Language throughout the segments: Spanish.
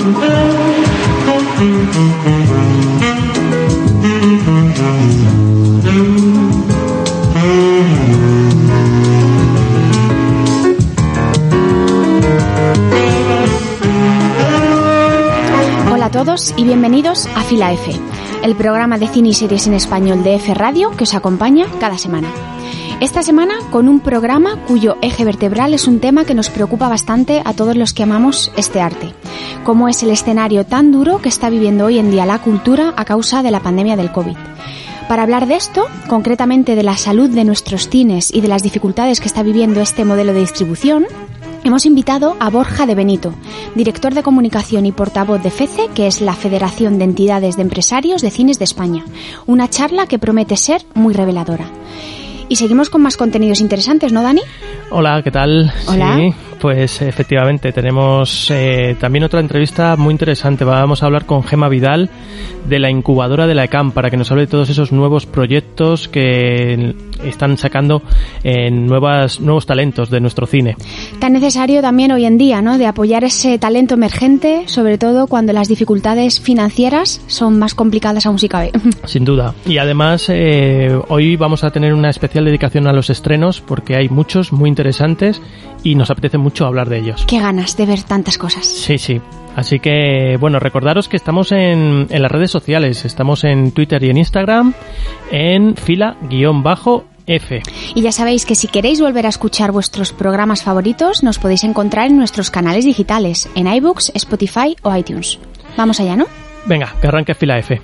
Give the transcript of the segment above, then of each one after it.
Hola a todos y bienvenidos a Fila F, el programa de cine y series en español de F Radio que os acompaña cada semana. Esta semana con un programa cuyo eje vertebral es un tema que nos preocupa bastante a todos los que amamos este arte, como es el escenario tan duro que está viviendo hoy en día la cultura a causa de la pandemia del COVID. Para hablar de esto, concretamente de la salud de nuestros cines y de las dificultades que está viviendo este modelo de distribución, hemos invitado a Borja de Benito, director de comunicación y portavoz de FECE, que es la Federación de Entidades de Empresarios de Cines de España. Una charla que promete ser muy reveladora. Y seguimos con más contenidos interesantes, ¿no, Dani? Hola, ¿qué tal? Hola. Sí, pues efectivamente tenemos también otra entrevista muy interesante. Vamos a hablar con Gemma Vidal de la incubadora de la ECAM para que nos hable de todos esos nuevos proyectos que están sacando nuevos talentos de nuestro cine. Tan necesario también hoy en día, ¿no? De apoyar ese talento emergente, sobre todo cuando las dificultades financieras son más complicadas aún si cabe. Sin duda. Y además hoy vamos a tener una especial dedicación a los estrenos porque hay muchos muy interesantes y nos apetece mucho hablar de ellos. Qué ganas de ver tantas cosas. Sí, sí. Así que, bueno, recordaros que estamos en las redes sociales. Estamos en Twitter y en Instagram en fila_F. Y ya sabéis que si queréis volver a escuchar vuestros programas favoritos, nos podéis encontrar en nuestros canales digitales, en iBooks, Spotify o iTunes. Vamos allá, ¿no? Venga, que arranque Fila F.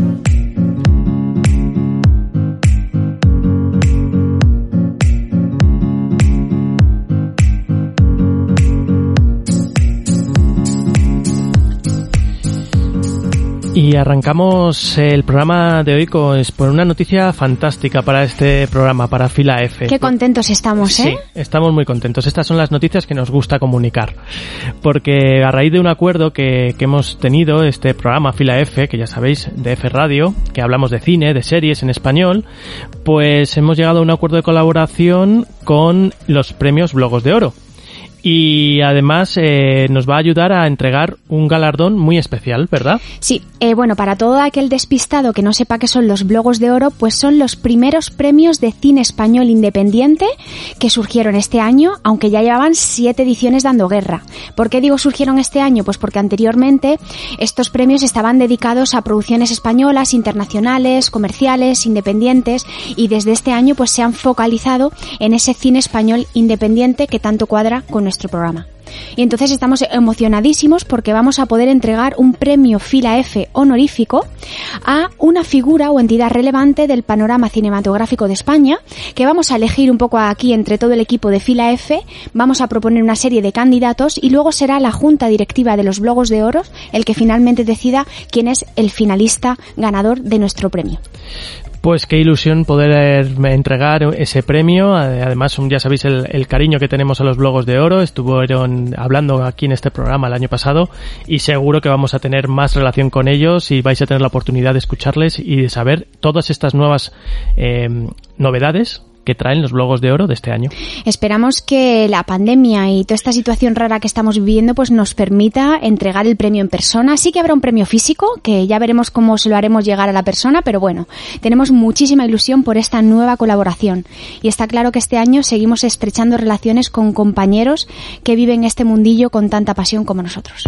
Y arrancamos el programa de hoy con una noticia fantástica para este programa, para Fila F. Qué contentos estamos, ¿eh? Sí, estamos muy contentos. Estas son las noticias que nos gusta comunicar. Porque a raíz de un acuerdo que hemos tenido, este programa Fila F, que ya sabéis, de F Radio, que hablamos de cine, de series en español, pues hemos llegado a un acuerdo de colaboración con los premios Blogos de Oro. Y además nos va a ayudar a entregar un galardón muy especial, ¿verdad? Sí, bueno, para todo aquel despistado que no sepa qué son los Blogos de Oro, pues son los primeros premios de cine español independiente que surgieron este año, aunque ya llevaban 7 ediciones dando guerra. ¿Por qué digo surgieron este año? Pues porque anteriormente estos premios estaban dedicados a producciones españolas, internacionales, comerciales, independientes, y desde este año pues se han focalizado en ese cine español independiente que tanto cuadra con nuestro programa. Y entonces estamos emocionadísimos porque vamos a poder entregar un premio Fila F honorífico a una figura o entidad relevante del panorama cinematográfico de España, que vamos a elegir un poco aquí entre todo el equipo de Fila F. Vamos a proponer una serie de candidatos y luego será la junta directiva de los Blogos de Oro el que finalmente decida quién es el finalista ganador de nuestro premio. Pues qué ilusión poder entregar ese premio. Además, ya sabéis el cariño que tenemos a los Blogos de Oro. Estuvieron hablando aquí en este programa el año pasado y seguro que vamos a tener más relación con ellos y vais a tener la oportunidad de escucharles y de saber todas estas nuevas novedades que traen los Blogos de Oro de este año. Esperamos que la pandemia y toda esta situación rara que estamos viviendo pues nos permita entregar el premio en persona. Sí que habrá un premio físico, que ya veremos cómo se lo haremos llegar a la persona, pero bueno, tenemos muchísima ilusión por esta nueva colaboración. Y está claro que este año seguimos estrechando relaciones con compañeros que viven este mundillo con tanta pasión como nosotros.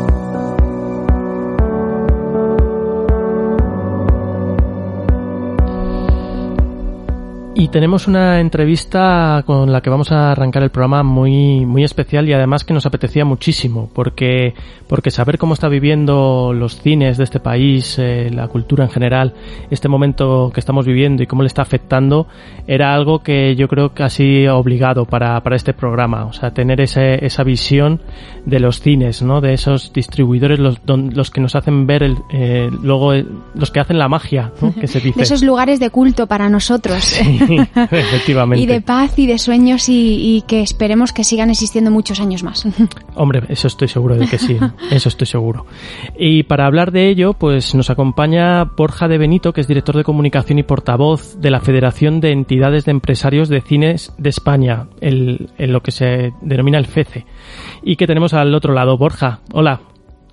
Y tenemos una entrevista con la que vamos a arrancar el programa muy, muy especial y además que nos apetecía muchísimo porque saber cómo está viviendo los cines de este país, la cultura en general, este momento que estamos viviendo y cómo le está afectando, era algo que yo creo casi obligado para este programa. O sea, tener esa visión de los cines, ¿no? De esos distribuidores, los que nos hacen ver luego los que hacen la magia, ¿no? Que se dice. De esos lugares de culto para nosotros. Sí. Efectivamente. Y de paz y de sueños y que esperemos que sigan existiendo muchos años más. Hombre, eso estoy seguro de que sí, eso estoy seguro. Y para hablar de ello, pues nos acompaña Borja de Benito, que es director de comunicación y portavoz de la Federación de Entidades de Empresarios de Cines de España, en lo que se denomina el FECE. Y que tenemos al otro lado. Borja, hola.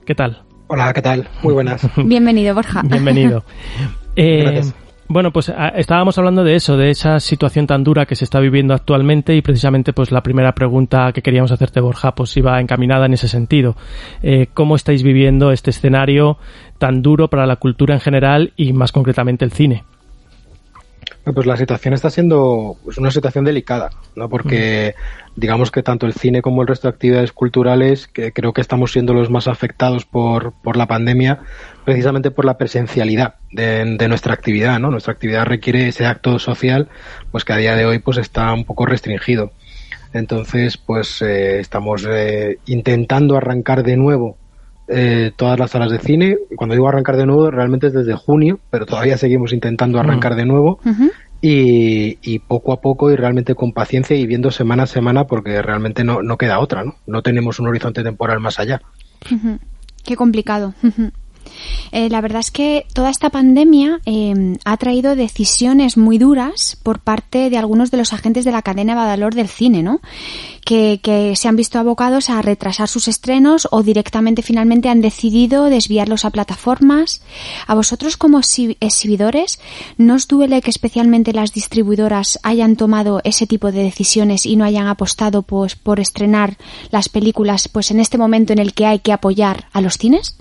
¿qué tal? Hola, ¿qué tal? Muy buenas. Bienvenido, Borja. Bienvenido. Gracias. Bueno, pues estábamos hablando de eso, de esa situación tan dura que se está viviendo actualmente, y precisamente pues la primera pregunta que queríamos hacerte, Borja, pues iba encaminada en ese sentido. ¿Cómo estáis viviendo este escenario tan duro para la cultura en general y más concretamente el cine? Pues la situación está siendo una situación delicada, ¿no? Porque digamos que tanto el cine como el resto de actividades culturales, que creo que estamos siendo los más afectados por la pandemia, precisamente por la presencialidad de nuestra actividad, ¿no? Nuestra actividad requiere ese acto social, pues que a día de hoy pues está un poco restringido. Entonces, pues estamos intentando arrancar de nuevo todas las salas de cine. Cuando digo arrancar de nuevo, realmente es desde junio, pero todavía seguimos intentando arrancar de nuevo. Y poco a poco, y realmente con paciencia, y viendo semana a semana, porque realmente no queda otra, ¿no? No tenemos un horizonte temporal más allá. Qué complicado. La verdad es que toda esta pandemia ha traído decisiones muy duras por parte de algunos de los agentes de la cadena de valor del cine, ¿no? Que se han visto abocados a retrasar sus estrenos o directamente finalmente han decidido desviarlos a plataformas. A vosotros como exhibidores, ¿no os duele que especialmente las distribuidoras hayan tomado ese tipo de decisiones y no hayan apostado pues por estrenar las películas pues en este momento en el que hay que apoyar a los cines?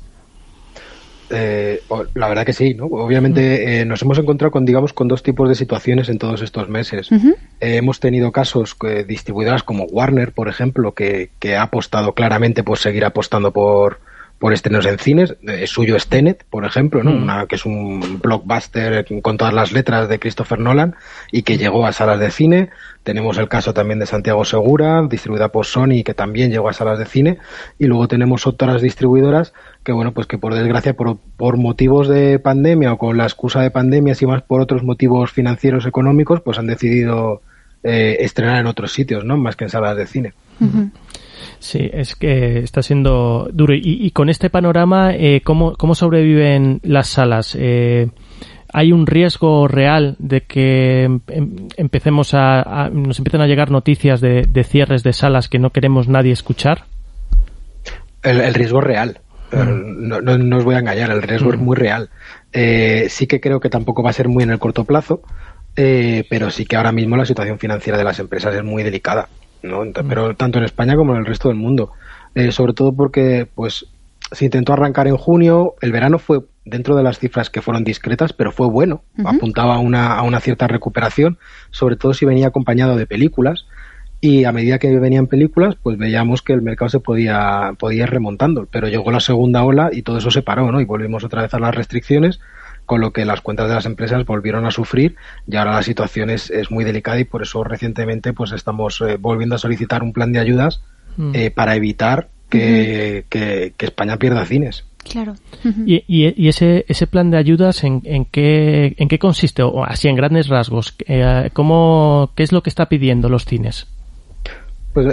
La verdad que sí, ¿no? Obviamente nos hemos encontrado con dos tipos de situaciones en todos estos meses. Hemos tenido casos distribuidoras como Warner, por ejemplo, que ha apostado claramente por seguir apostando por estrenos en cines. Suyo es Tenet, por ejemplo, ¿no? Que es un blockbuster con todas las letras de Christopher Nolan y que llegó a salas de cine. Tenemos el caso también de Santiago Segura, distribuida por Sony, que también llegó a salas de cine. Y luego tenemos otras distribuidoras que, bueno, pues que por desgracia, por motivos de pandemia o con la excusa de pandemia, y más por otros motivos financieros económicos, pues han decidido estrenar en otros sitios, ¿no? Más que en salas de cine. Sí, es que está siendo duro. Y con este panorama, ¿cómo sobreviven las salas? ¿Hay un riesgo real de que empecemos nos empiecen a llegar noticias de cierres de salas que no queremos nadie escuchar? El riesgo es real. No os voy a engañar, el riesgo es muy real. Sí que creo que tampoco va a ser muy en el corto plazo, pero sí que ahora mismo la situación financiera de las empresas es muy delicada, ¿no? Pero tanto en España como en el resto del mundo. Sobre todo porque pues se intentó arrancar en junio, el verano fue dentro de las cifras que fueron discretas, pero fue bueno, apuntaba a una cierta recuperación, sobre todo si venía acompañado de películas. Y a medida que venían películas, pues veíamos que el mercado se podía ir remontando. Pero llegó la segunda ola y todo eso se paró, ¿no? Y volvimos otra vez a las restricciones, con lo que las cuentas de las empresas volvieron a sufrir. Y ahora la situación es muy delicada y por eso recientemente pues estamos volviendo a solicitar un plan de ayudas para evitar que España pierda cines. Claro. ¿Y ese plan de ayudas en qué consiste? O así en grandes rasgos, ¿qué es lo que está pidiendo los cines? Pues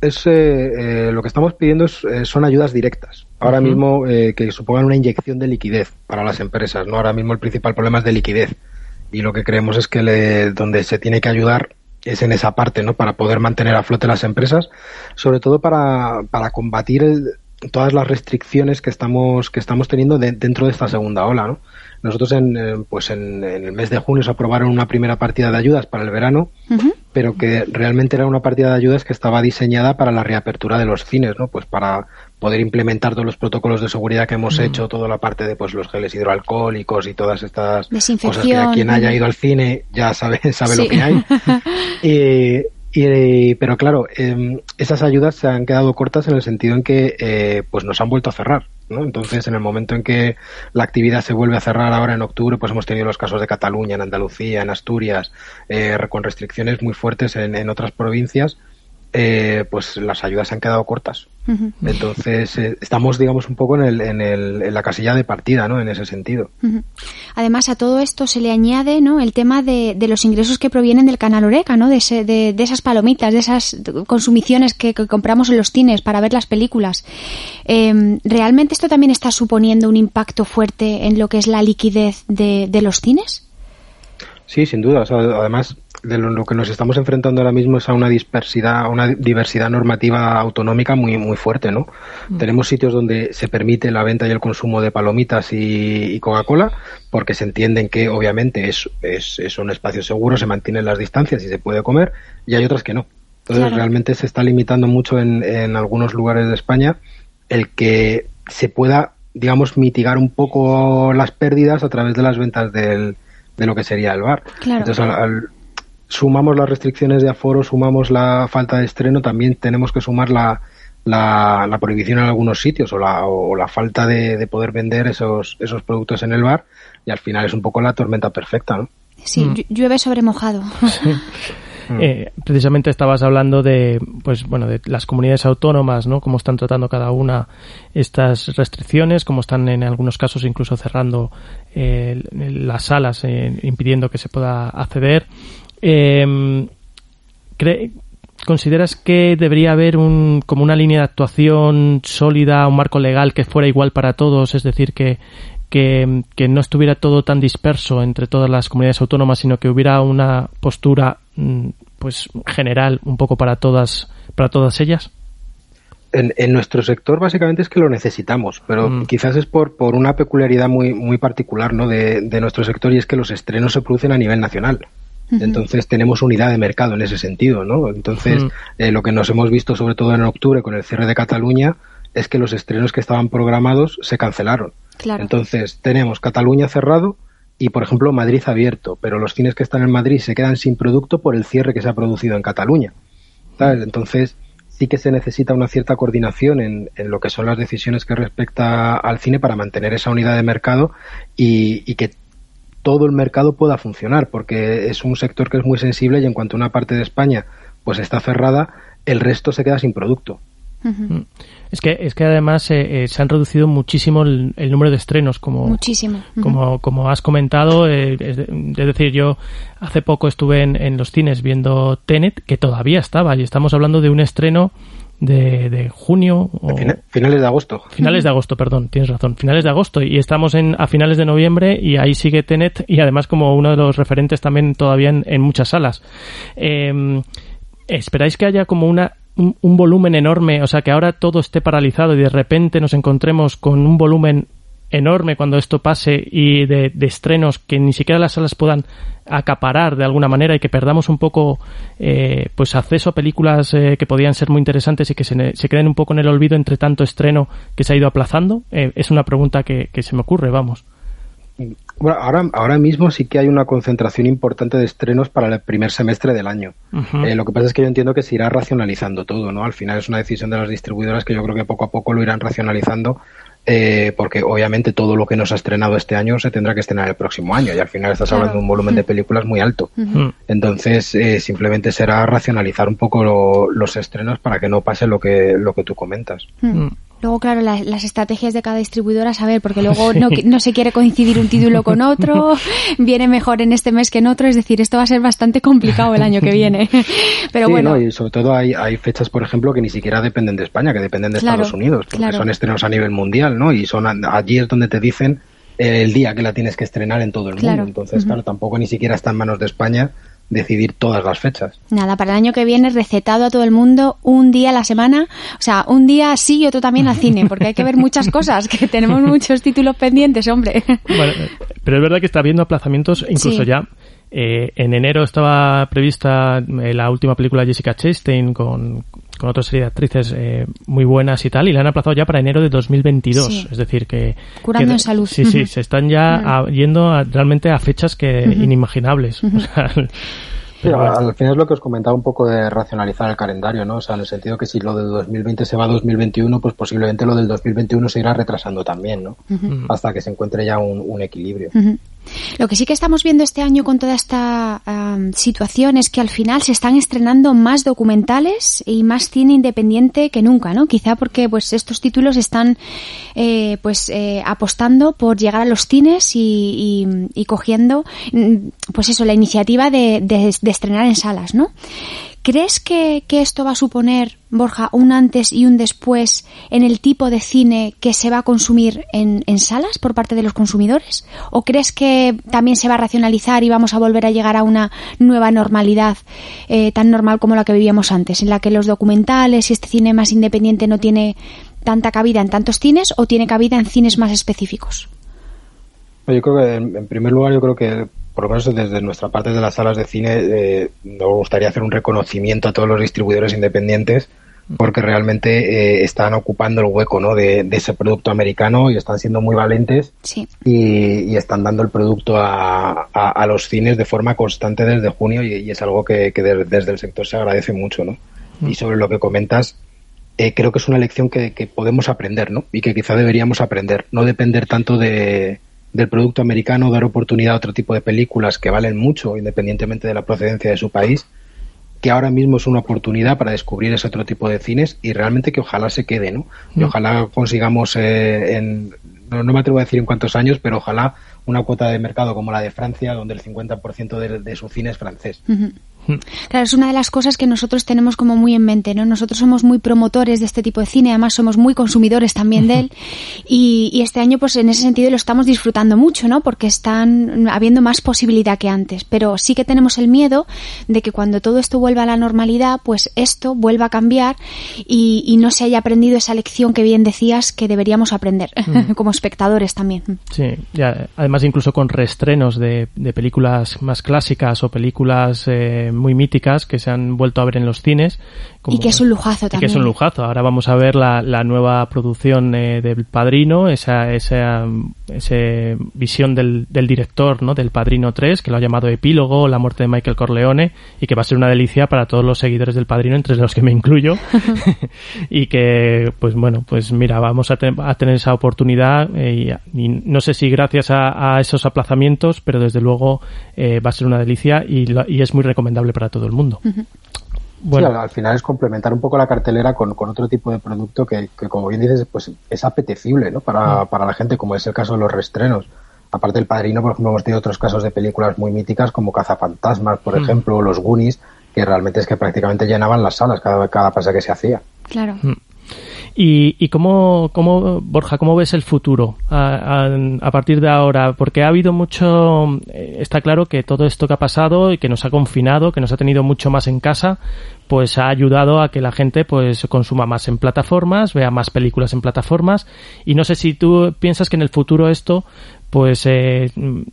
lo que estamos pidiendo son ayudas directas. Ahora mismo que supongan una inyección de liquidez para las empresas, ¿no? Ahora mismo el principal problema es de liquidez y lo que creemos es que donde se tiene que ayudar es en esa parte, ¿no? Para poder mantener a flote las empresas, sobre todo para combatir todas las restricciones que estamos teniendo dentro de esta segunda ola, ¿no? Nosotros en el mes de junio se aprobaron una primera partida de ayudas para el verano, pero que realmente era una partida de ayudas que estaba diseñada para la reapertura de los cines, ¿no? Pues para poder implementar todos los protocolos de seguridad que hemos hecho, toda la parte de pues los geles hidroalcohólicos y todas estas cosas que a quien haya ido al cine ya sabe lo que hay. Pero claro, esas ayudas se han quedado cortas en el sentido en que pues nos han vuelto a cerrar, ¿no? Entonces, en el momento en que la actividad se vuelve a cerrar ahora en octubre, pues hemos tenido los casos de Cataluña, en Andalucía, en Asturias, con restricciones muy fuertes en otras provincias, pues las ayudas se han quedado cortas. Entonces estamos, digamos, un poco en la casilla de partida, ¿no? En ese sentido. Además, a todo esto se le añade, ¿no? El tema de los ingresos que provienen del canal Horeca, ¿no? De esas palomitas, de esas consumiciones que compramos en los cines para ver las películas. ¿Realmente esto también está suponiendo un impacto fuerte en lo que es la liquidez de los cines? Sí, sin duda. O sea, además, lo que nos estamos enfrentando ahora mismo es a una diversidad normativa autonómica muy muy fuerte, ¿no? Tenemos sitios donde se permite la venta y el consumo de palomitas y Coca-Cola porque se entienden que obviamente es un espacio seguro, se mantienen las distancias y se puede comer, y hay otras que no. Entonces realmente se está limitando mucho en algunos lugares de España el que se pueda, digamos, mitigar un poco las pérdidas a través de las ventas de lo que sería el bar. Entonces sumamos las restricciones de aforo, sumamos la falta de estreno, también tenemos que sumar la prohibición en algunos sitios o la falta de poder vender esos productos en el bar, y al final es un poco la tormenta perfecta, ¿no? Sí, llueve sobre mojado. Sí. Precisamente estabas hablando de las comunidades autónomas, ¿no? Cómo están tratando cada una estas restricciones, cómo están en algunos casos incluso cerrando las salas, impidiendo que se pueda acceder. ¿Consideras que debería haber como una línea de actuación sólida, un marco legal que fuera igual para todos? Es decir, que no estuviera todo tan disperso entre todas las comunidades autónomas, sino que hubiera una postura pues general un poco para todas ellas. En nuestro sector básicamente es que lo necesitamos, pero quizás es por una peculiaridad muy muy particular, ¿no? de nuestro sector, y es que los estrenos se producen a nivel nacional. Entonces tenemos unidad de mercado en ese sentido, ¿no? Entonces lo que nos hemos visto sobre todo en octubre con el cierre de Cataluña es que los estrenos que estaban programados se cancelaron. Claro. Entonces tenemos Cataluña cerrado y, por ejemplo, Madrid abierto, pero los cines que están en Madrid se quedan sin producto por el cierre que se ha producido en Cataluña, ¿sabes? Entonces sí que se necesita una cierta coordinación en lo que son las decisiones que respecta al cine para mantener esa unidad de mercado y que todo el mercado pueda funcionar, porque es un sector que es muy sensible y en cuanto una parte de España pues está cerrada, el resto se queda sin producto. Es que además se han reducido muchísimo el número de estrenos, como has comentado. Es decir, yo hace poco estuve en los cines viendo Tenet, que todavía estaba, y estamos hablando de un estreno de junio o finales de agosto. Finales de agosto, perdón, tienes razón. Finales de agosto, y estamos a finales de noviembre y ahí sigue Tenet, y además como uno de los referentes también todavía en muchas salas. ¿Esperáis que haya como un volumen enorme, o sea, que ahora todo esté paralizado y de repente nos encontremos con un volumen enorme cuando esto pase, y de estrenos que ni siquiera las salas puedan acaparar de alguna manera, y que perdamos un poco pues acceso a películas que podían ser muy interesantes y que se queden un poco en el olvido entre tanto estreno que se ha ido aplazando? Es una pregunta que se me ocurre, vamos. Bueno, ahora mismo sí que hay una concentración importante de estrenos para el primer semestre del año. Lo que pasa es que yo entiendo que se irá racionalizando todo, ¿no? Al final es una decisión de las distribuidoras que yo creo que poco a poco lo irán racionalizando, porque obviamente todo lo que nos ha estrenado este año se tendrá que estrenar el próximo año, y al final estás hablando de un volumen de películas muy alto. Entonces simplemente será racionalizar un poco los estrenos para que no pase lo que tú comentas. Luego, claro, las estrategias de cada distribuidora, saber, porque luego no se quiere coincidir un título con otro, viene mejor en este mes que en otro, es decir, esto va a ser bastante complicado el año que viene. Pero sí, bueno. No, y sobre todo hay fechas, por ejemplo, que ni siquiera dependen de España, que dependen de Estados Unidos, porque son estrenos a nivel mundial, ¿no? Y allí es donde te dicen el día que la tienes que estrenar en todo el mundo. Entonces, claro, tampoco ni siquiera está en manos de España decidir todas las fechas. Nada, para el año que viene recetado a todo el mundo un día a la semana, o sea, un día sí y otro también al cine, porque hay que ver muchas cosas, que tenemos muchos títulos pendientes, hombre. Bueno, pero es verdad que está habiendo aplazamientos, incluso ya. En enero estaba prevista la última película de Jessica Chastain con otra serie de actrices muy buenas y tal, y la han aplazado ya para enero de 2022. Es decir, que curando en salud. Sí, se están ya yendo realmente a fechas que inimaginables. O sea, sí, al final es lo que os comentaba un poco de racionalizar el calendario, ¿no? O sea, en el sentido que si lo del 2020 se va a 2021, pues posiblemente lo del 2021 se irá retrasando también, ¿no? Hasta que se encuentre ya un equilibrio. Lo que sí que estamos viendo este año con toda esta situación es que al final se están estrenando más documentales y más cine independiente que nunca, ¿no? Quizá porque pues estos títulos están apostando por llegar a los cines y cogiendo pues eso, la iniciativa de estrenar en salas, ¿no? ¿Crees que esto va a suponer, Borja, un antes y un después en el tipo de cine que se va a consumir en salas por parte de los consumidores? ¿O crees que también se va a racionalizar y vamos a volver a llegar a una nueva normalidad tan normal como la que vivíamos antes, en la que los documentales y este cine más independiente no tiene tanta cabida en tantos cines o tiene cabida en cines más específicos? Yo creo que, en primer lugar, yo creo que por lo menos desde nuestra parte de las salas de cine nos gustaría hacer un reconocimiento a todos los distribuidores independientes, porque realmente están ocupando el hueco, ¿no?, de ese producto americano, y están siendo muy valientes. Sí. y están dando el producto a los cines de forma constante desde junio, y es algo que desde el sector se agradece mucho, ¿no? Y sobre lo que comentas, creo que es una lección que podemos aprender, ¿no? Y que quizá deberíamos aprender, no depender tanto del producto americano, dar oportunidad a otro tipo de películas que valen mucho independientemente de la procedencia de su país, que ahora mismo es una oportunidad para descubrir ese otro tipo de cines, y realmente que ojalá se quede, ¿no? Y ojalá consigamos no me atrevo a decir en cuántos años, pero ojalá una cuota de mercado como la de Francia, donde el 50% de su cine es francés. Uh-huh. Claro, es una de las cosas que nosotros tenemos como muy en mente, ¿no? Nosotros somos muy promotores de este tipo de cine, además somos muy consumidores también de él, y este año pues en ese sentido lo estamos disfrutando mucho, ¿no? Porque están habiendo más posibilidad que antes, pero sí que tenemos el miedo de que cuando todo esto vuelva a la normalidad, pues esto vuelva a cambiar y no se haya aprendido esa lección que bien decías que deberíamos aprender como espectadores también. Sí, ya, además incluso con reestrenos de películas más clásicas o películas muy míticas que se han vuelto a ver en los cines. Y que es un lujazo también. Y que es un lujazo. Ahora vamos a ver la nueva producción del Padrino, esa visión del director, ¿no?, del Padrino 3, que lo ha llamado Epílogo, la muerte de Michael Corleone, y que va a ser una delicia para todos los seguidores del Padrino, entre los que me incluyo. Y que, pues bueno, pues mira, vamos a tener esa oportunidad, y no sé si gracias a esos aplazamientos, pero desde luego va a ser una delicia y es muy recomendable para todo el mundo. Bueno. Sí, al final es complementar un poco la cartelera con otro tipo de producto que como bien dices, pues es apetecible, ¿no?, para la gente, como es el caso de los reestrenos. Aparte del Padrino, por ejemplo, hemos tenido otros casos de películas muy míticas como Cazafantasmas, por ejemplo, o Los Goonies, que realmente es que prácticamente llenaban las salas cada pase que se hacía. Claro. ¿Y cómo, Borja, cómo ves el futuro a partir de ahora? Porque ha habido mucho, está claro que todo esto que ha pasado y que nos ha confinado, que nos ha tenido mucho más en casa, pues ha ayudado a que la gente pues consuma más en plataformas, vea más películas en plataformas, y no sé si tú piensas que en el futuro esto pues es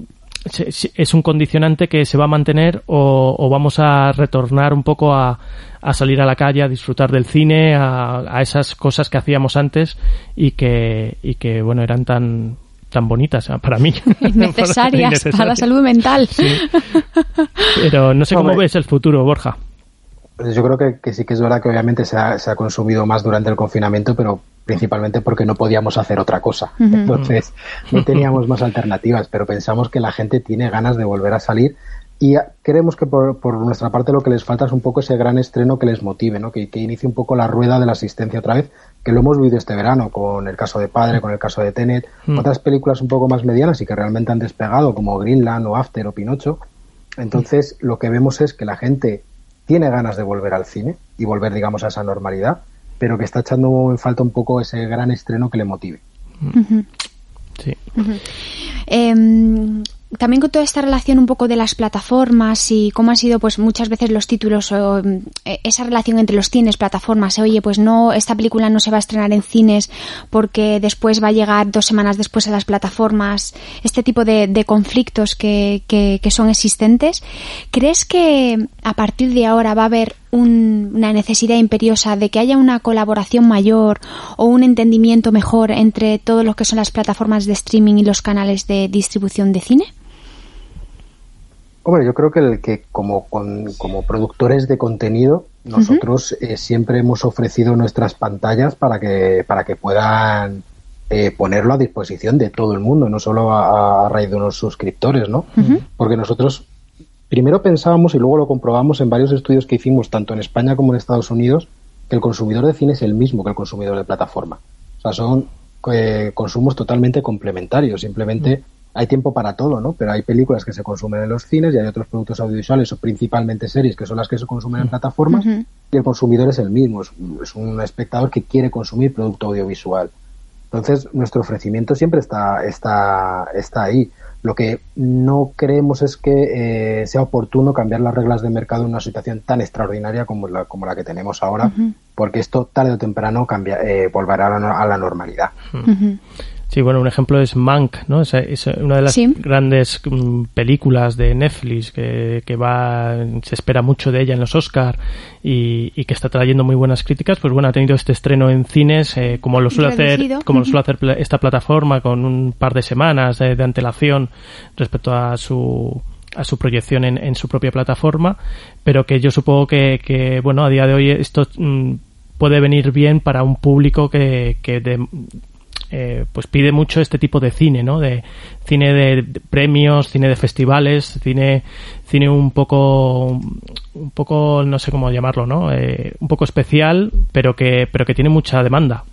un condicionante que se va a mantener o vamos a retornar un poco a salir a la calle, a disfrutar del cine, a esas cosas que hacíamos antes y que bueno, eran tan bonitas para mí. Innecesarias para la salud mental. Sí. Pero no sé cómo ves el futuro, Borja. Pues yo creo que sí que es verdad que obviamente se ha consumido más durante el confinamiento, pero principalmente porque no podíamos hacer otra cosa. Entonces no teníamos más alternativas, pero pensamos que la gente tiene ganas de volver a salir, y creemos que por nuestra parte lo que les falta es un poco ese gran estreno que les motive, ¿no?, que inicie un poco la rueda de la asistencia otra vez, que lo hemos vivido este verano con el caso de Padre, con el caso de Tenet, otras películas un poco más medianas y que realmente han despegado como Greenland o After o Pinocho. Entonces lo que vemos es que la gente tiene ganas de volver al cine y volver, digamos, a esa normalidad, pero que está echando en falta un poco ese gran estreno que le motive. Sí. También con toda esta relación un poco de las plataformas y cómo han sido pues muchas veces los títulos o esa relación entre los cines, plataformas, oye, pues no, esta película no se va a estrenar en cines porque después va a llegar 2 semanas después a las plataformas, este tipo de conflictos que son existentes. ¿Crees que a partir de ahora va a haber una necesidad imperiosa de que haya una colaboración mayor o un entendimiento mejor entre todo lo que son las plataformas de streaming y los canales de distribución de cine? Hombre, yo creo que como productores de contenido, nosotros siempre hemos ofrecido nuestras pantallas para que puedan ponerlo a disposición de todo el mundo, no solo a raíz de unos suscriptores, ¿no? Porque nosotros primero pensábamos y luego lo comprobamos en varios estudios que hicimos tanto en España como en Estados Unidos, que el consumidor de cine es el mismo que el consumidor de plataforma. O sea, son consumos totalmente complementarios. Simplemente hay tiempo para todo, ¿no? Pero hay películas que se consumen en los cines y hay otros productos audiovisuales o principalmente series que son las que se consumen en plataformas y el consumidor es el mismo, es un espectador que quiere consumir producto audiovisual. Entonces, nuestro ofrecimiento siempre está ahí. Lo que no creemos es que sea oportuno cambiar las reglas de mercado en una situación tan extraordinaria como la que tenemos ahora, porque esto tarde o temprano volverá a la normalidad. Sí, bueno, un ejemplo es Mank, ¿no? Es una de las grandes películas de Netflix que se espera mucho de ella en los Oscar y que está trayendo muy buenas críticas. Pues bueno, ha tenido este estreno en cines, como lo suele hacer esta plataforma, con un par de semanas de antelación respecto a su proyección en su propia plataforma, pero que yo supongo que bueno, a día de hoy esto puede venir bien para un público que pues pide mucho este tipo de cine, ¿no? De cine de premios, cine de festivales, cine un poco no sé cómo llamarlo, ¿no? Un poco especial, pero que tiene mucha demanda.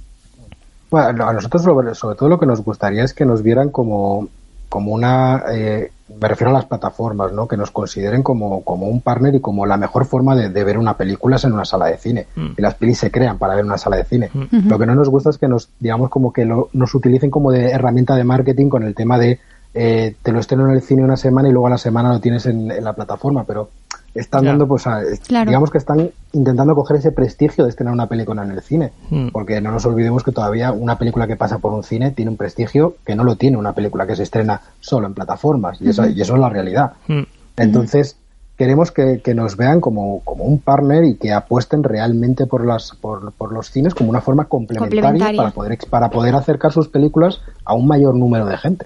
Bueno, a nosotros sobre todo lo que nos gustaría es que nos vieran como una, me refiero a las plataformas, ¿no? Que nos consideren como un partner y como la mejor forma de ver una película es en una sala de cine. Y las pelis se crean para ver una sala de cine. Lo que no nos gusta es que nos utilicen como de herramienta de marketing con el tema de te lo estreno en el cine una semana y luego a la semana lo tienes en la plataforma, pero están dando, pues, digamos que están intentando coger ese prestigio de estrenar una película en el cine, porque no nos olvidemos que todavía una película que pasa por un cine tiene un prestigio que no lo tiene una película que se estrena solo en plataformas, y eso es la realidad. Entonces, queremos que nos vean como un partner y que apuesten realmente por los cines como una forma complementaria. Para poder acercar sus películas a un mayor número de gente.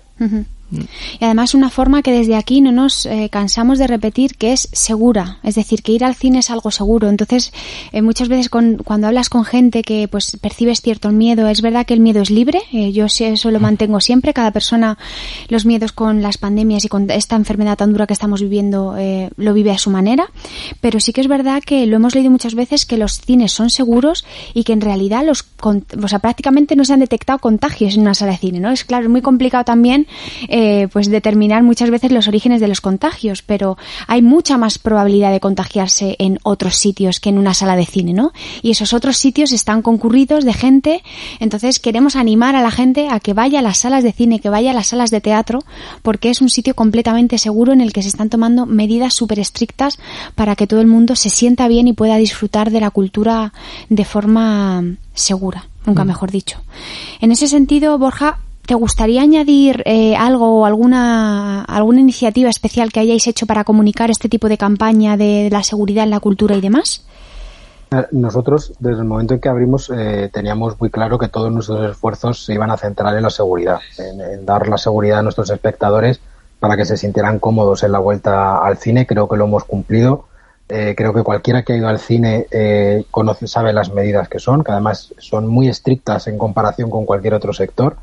Y además una forma que desde aquí no nos cansamos de repetir, que es segura, es decir, que ir al cine es algo seguro. Entonces muchas veces cuando hablas con gente que pues percibes cierto miedo, es verdad que el miedo es libre, yo eso lo mantengo siempre, cada persona los miedos con las pandemias y con esta enfermedad tan dura que estamos viviendo lo vive a su manera, pero sí que es verdad que lo hemos leído muchas veces, que los cines son seguros y que en realidad prácticamente no se han detectado contagios en una sala de cine, ¿no? Es claro, es muy complicado también pues determinar muchas veces los orígenes de los contagios, pero hay mucha más probabilidad de contagiarse en otros sitios que en una sala de cine, ¿no? Y esos otros sitios están concurridos de gente, entonces queremos animar a la gente a que vaya a las salas de cine, que vaya a las salas de teatro, porque es un sitio completamente seguro en el que se están tomando medidas súper estrictas para que todo el mundo se sienta bien y pueda disfrutar de la cultura de forma segura, nunca mejor dicho. En ese sentido, Borja, ¿te gustaría añadir algo o alguna iniciativa especial que hayáis hecho para comunicar este tipo de campaña de la seguridad en la cultura y demás? Nosotros, desde el momento en que abrimos, teníamos muy claro que todos nuestros esfuerzos se iban a centrar en la seguridad, en dar la seguridad a nuestros espectadores para que se sintieran cómodos en la vuelta al cine. Creo que lo hemos cumplido. Creo que cualquiera que ha ido al cine sabe las medidas que además son muy estrictas en comparación con cualquier otro sector.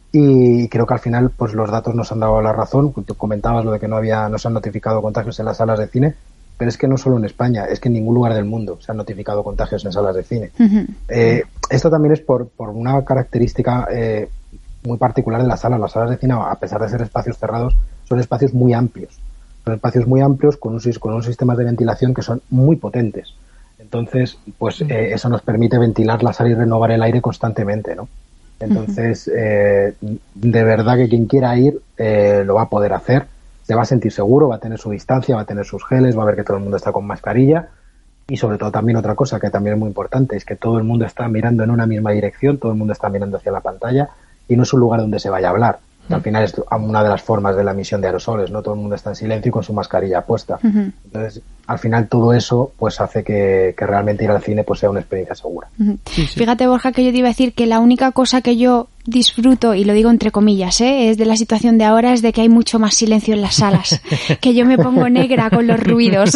Y creo que al final pues los datos nos han dado la razón. Tú comentabas lo de que no se han notificado contagios en las salas de cine, pero es que no solo en España, es que en ningún lugar del mundo se han notificado contagios en salas de cine. Esto también es por una característica muy particular de las salas. Las salas de cine, a pesar de ser espacios cerrados, son espacios muy amplios. Son espacios muy amplios con un sistema de ventilación que son muy potentes. Entonces, pues eso nos permite ventilar la sala y renovar el aire constantemente, ¿no? Entonces, de verdad que quien quiera ir lo va a poder hacer, se va a sentir seguro, va a tener su distancia, va a tener sus geles, va a ver que todo el mundo está con mascarilla y sobre todo también otra cosa que también es muy importante, es que todo el mundo está mirando en una misma dirección, todo el mundo está mirando hacia la pantalla y no es un lugar donde se vaya a hablar. Al final es una de las formas de la emisión de aerosoles, ¿no? Todo el mundo está en silencio y con su mascarilla puesta. Entonces, al final todo eso pues hace que realmente ir al cine pues sea una experiencia segura. Sí. Fíjate, Borja, que yo te iba a decir que la única cosa que yo disfruto, y lo digo entre comillas, es de la situación de ahora, es de que hay mucho más silencio en las salas, que yo me pongo negra con los ruidos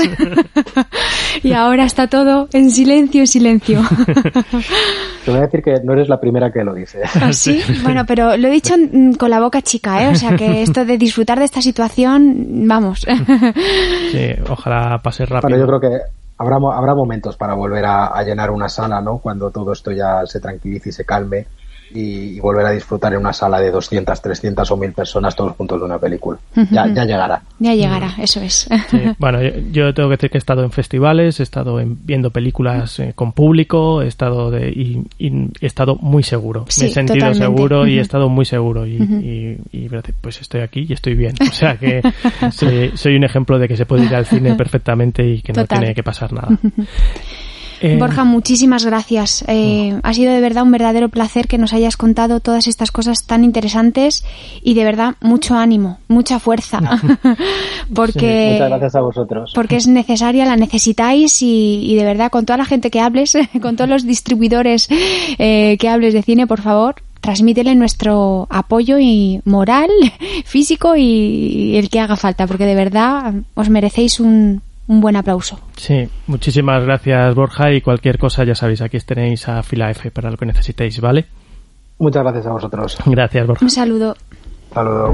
y ahora está todo en silencio. Te voy a decir que no eres la primera que lo dice. ¿Ah, sí? Bueno, pero lo he dicho con la boca chica, o sea que esto de disfrutar de esta situación, vamos. Sí, ojalá pase rápido. Bueno, yo creo que habrá momentos para volver a llenar una sala, ¿no? Cuando todo esto ya se tranquilice y se calme y volver a disfrutar en una sala de 200, 300 o 1000 personas todos juntos de una película. Ya llegará. Ya llegará, eso es. Sí. Bueno, yo tengo que decir que he estado en festivales, he estado viendo películas con público, he estado y he estado muy seguro. Sí, me he sentido totalmente. seguro y he estado muy seguro y pues estoy aquí y estoy bien. O sea que soy un ejemplo de que se puede ir al cine perfectamente y que no tiene que pasar nada. Borja, muchísimas gracias. Ha sido de verdad un verdadero placer que nos hayas contado todas estas cosas tan interesantes y de verdad mucho ánimo, mucha fuerza. Porque, muchas gracias a vosotros. Porque es necesaria, la necesitáis y de verdad con toda la gente que hables, con todos los distribuidores que hables de cine, por favor, transmítele nuestro apoyo y moral, físico y el que haga falta, porque de verdad os merecéis un buen aplauso. Sí, muchísimas gracias, Borja, y cualquier cosa ya sabéis, aquí tenéis a Fila F para lo que necesitéis, ¿vale? Muchas gracias a vosotros. Gracias, Borja. Un saludo. Saludo.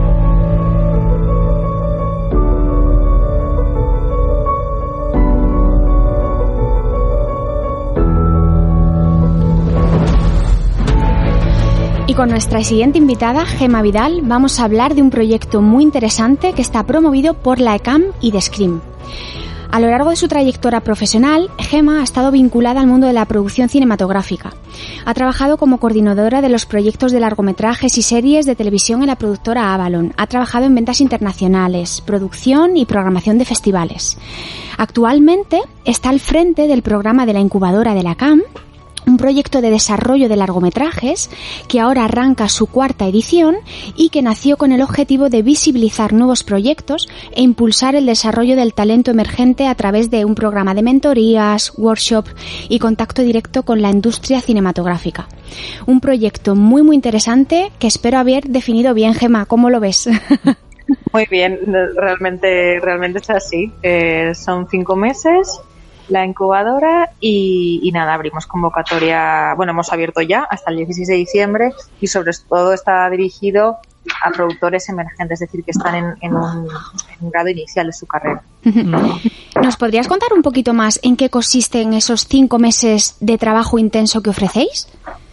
Y con nuestra siguiente invitada, Gemma Vidal, vamos a hablar de un proyecto muy interesante que está promovido por la ECAM y The Scream. A lo largo de su trayectoria profesional, Gemma ha estado vinculada al mundo de la producción cinematográfica. Ha trabajado como coordinadora de los proyectos de largometrajes y series de televisión en la productora Avalon. Ha trabajado en ventas internacionales, producción y programación de festivales. Actualmente está al frente del programa de la incubadora de la ECAM, un proyecto de desarrollo de largometrajes que ahora arranca su 4ª edición y que nació con el objetivo de visibilizar nuevos proyectos e impulsar el desarrollo del talento emergente a través de un programa de mentorías, workshops y contacto directo con la industria cinematográfica. Un proyecto muy muy interesante que espero haber definido bien, Gemma. ¿Cómo lo ves? Muy bien, realmente es así. Son 5 meses la incubadora y nada, abrimos convocatoria, bueno, hemos abierto ya hasta el 16 de diciembre y sobre todo está dirigido a productores emergentes, es decir, que están en un grado inicial de su carrera. ¿Nos podrías contar un poquito más en qué consisten esos 5 meses de trabajo intenso que ofrecéis?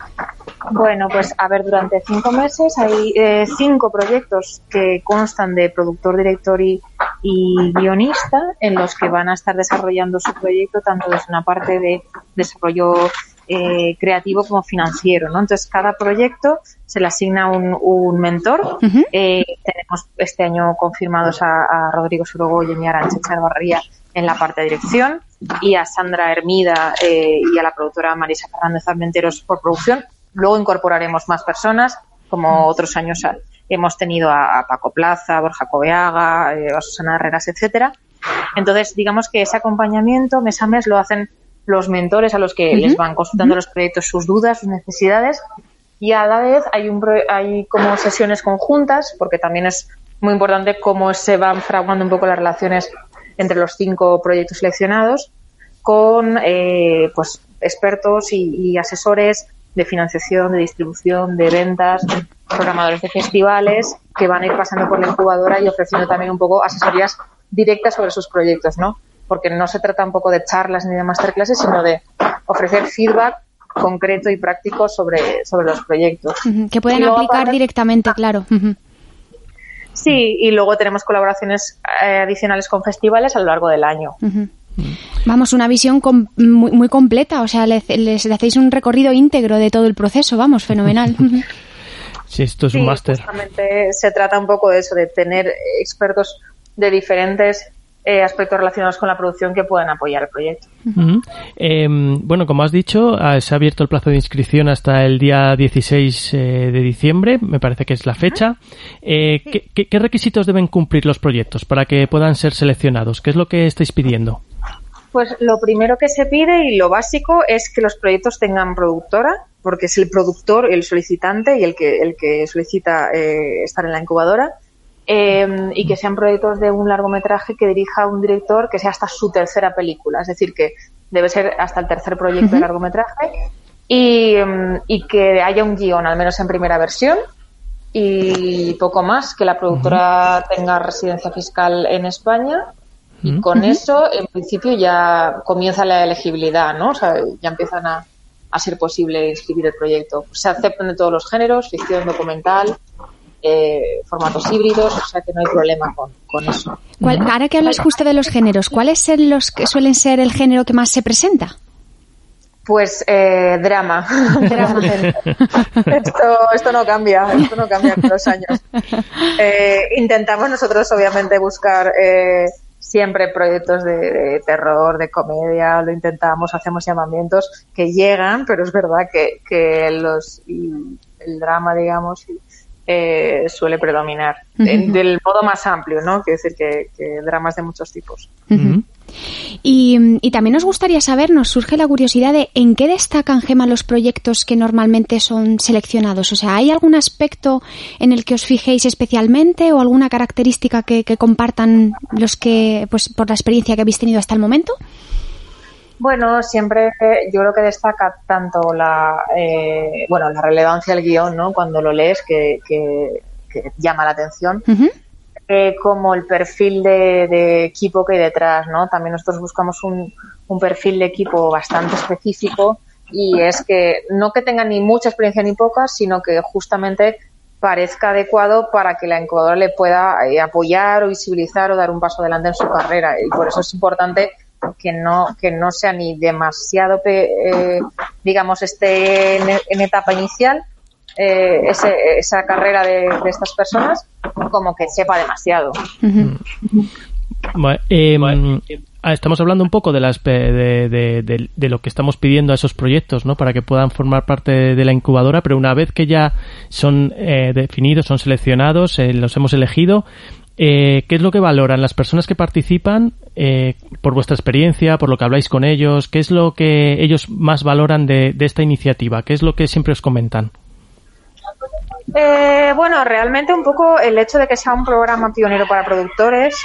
Bueno, pues a ver, durante 5 meses hay 5 proyectos que constan de productor, director y guionista, en los que van a estar desarrollando su proyecto tanto desde una parte de desarrollo creativo como financiero, ¿no? Entonces, cada proyecto se le asigna un mentor. Tenemos este año confirmados a Rodrigo Sorogoyen y a Arantxa Echavarría en la parte de dirección y a Sandra Hermida y a la productora Marisa Fernández Armenteros por producción. Luego incorporaremos más personas, como otros años hemos tenido a Paco Plaza, a Borja Coveaga, a Susana Herreras, etcétera. Entonces, digamos que ese acompañamiento mes a mes lo hacen los mentores a los que les van consultando los proyectos, sus dudas, sus necesidades, y a la vez hay como sesiones conjuntas, porque también es muy importante cómo se van fraguando un poco las relaciones entre los 5 proyectos seleccionados con pues expertos y asesores de financiación, de distribución, de ventas, programadores de festivales que van a ir pasando por la incubadora y ofreciendo también un poco asesorías directas sobre sus proyectos, ¿no? Porque no se trata un poco de charlas ni de masterclasses, sino de ofrecer feedback concreto y práctico sobre los proyectos. Que pueden aplicar directamente, claro. Sí, y luego tenemos colaboraciones adicionales con festivales a lo largo del año. Vamos, una visión muy, muy completa, o sea, le hacéis un recorrido íntegro de todo el proceso, vamos, fenomenal. Sí, esto es un máster. Justamente se trata un poco de eso, de tener expertos de diferentes aspectos relacionados con la producción que puedan apoyar el proyecto. Bueno, como has dicho, se ha abierto el plazo de inscripción hasta el día 16 de diciembre, me parece que es la fecha. ¿Qué requisitos deben cumplir los proyectos para que puedan ser seleccionados? ¿Qué es lo que estáis pidiendo? Pues lo primero que se pide y lo básico es que los proyectos tengan productora, porque es el productor, el solicitante y el que solicita estar en la incubadora, y que sean proyectos de un largometraje que dirija un director que sea hasta su 3ª película, es decir, que debe ser hasta el 3er proyecto de largometraje y que haya un guión, al menos en primera versión, y poco más, que la productora tenga residencia fiscal en España. Y con eso, en principio, ya comienza la elegibilidad, ¿no? O sea, ya empiezan a a ser posible inscribir el proyecto. Se aceptan de todos los géneros, ficción, documental, formatos híbridos, o sea que no hay problema con eso. Ahora que hablas justo de los géneros, ¿cuáles son los que suelen ser el género que más se presenta? Pues drama. Esto no cambia con los años. Intentamos nosotros obviamente buscar siempre proyectos de terror, de comedia, lo intentamos, hacemos llamamientos que llegan, pero es verdad que el drama, digamos, suele predominar del modo más amplio, ¿no? Quiero decir que dramas de muchos tipos. Y también nos gustaría saber, nos surge la curiosidad de en qué destacan, Gemma, los proyectos que normalmente son seleccionados. O sea, ¿hay algún aspecto en el que os fijéis especialmente o alguna característica que compartan los que, pues, por la experiencia que habéis tenido hasta el momento? Bueno, siempre yo creo que destaca tanto la relevancia del guión, ¿no? Cuando lo lees que llama la atención, como el perfil de equipo que hay detrás, ¿no? También nosotros buscamos un perfil de equipo bastante específico y es que no que tenga ni mucha experiencia ni poca, sino que justamente parezca adecuado para que la incubadora le pueda apoyar o visibilizar o dar un paso adelante en su carrera, y por eso es importante que no sea ni demasiado, digamos, esté en etapa inicial esa carrera de estas personas, como que sepa demasiado. Estamos hablando un poco de lo que estamos pidiendo a esos proyectos, ¿no? Para que puedan formar parte de la incubadora, pero una vez que ya son definidos, son seleccionados, los hemos elegido, ¿qué es lo que valoran las personas que participan por vuestra experiencia, por lo que habláis con ellos? ¿Qué es lo que ellos más valoran de esta iniciativa? ¿Qué es lo que siempre os comentan? Bueno, realmente un poco el hecho de que sea un programa pionero para productores,